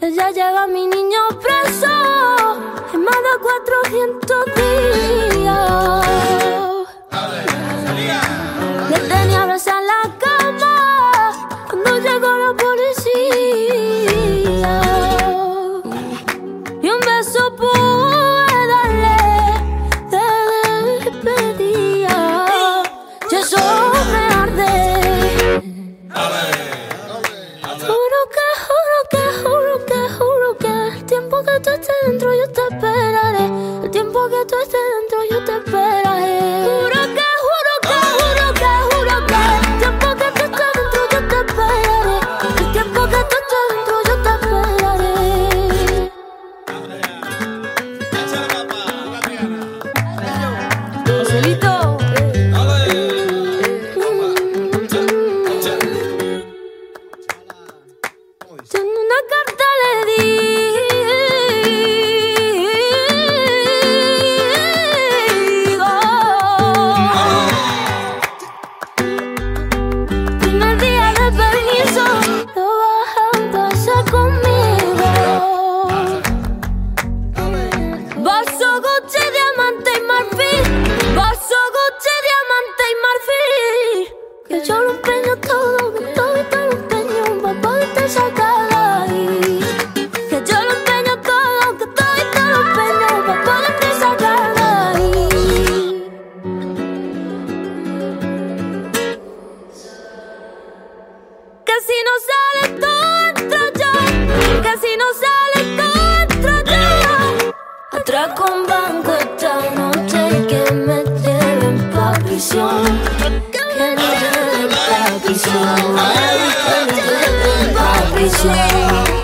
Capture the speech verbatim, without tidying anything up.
Ya llega mi niño preso en más de cuatrocientos días. Le tenía abrazado en la cama cuando llegó la policía. Y un beso pude darle de despedida. Y eso me arde. Juro que, juro que, juro que, juro que el tiempo que tú estés dentro yo te esperaré. El tiempo que tú estés dentro yo te esperaré. Juro que, juro que, juro que, juro que el tiempo que tú estés dentro yo te esperaré. El tiempo que tú estés dentro yo te esperaré. Joselito. Yo en una carta le digo, primer día de permiso, lo vas a pasar conmigo. Bolso, Gucci, diamante y marfil. Bolso, Gucci, diamante y marfil. Que yo lo empeño todo, que todo y te lo empeño pa' poderte sacar. Que si no sale todo entro yo, que si no sale todo entro yo. Atraco un banco esta noche y que me lleven pa' prisión. Que me lleven pa' prisión. Que me lleven pa' prisión.